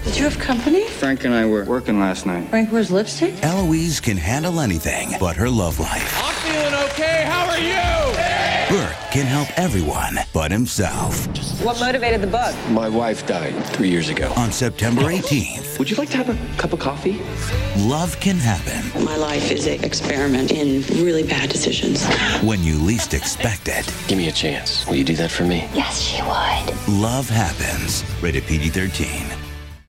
Did you have company? Frank and I were working last night. Frank wears lipstick? Eloise can handle anything but her love life. I'm feeling okay. How are you? Bert can help everyone but himself. What motivated the book? My wife died 3 years ago. On September 18th, Would you like to have a cup of coffee? love can happen My life is an experiment in really bad decisions. when you least expect it. Give me a chance. Will you do that for me? Yes, she would. Love happens. Rated PG-13.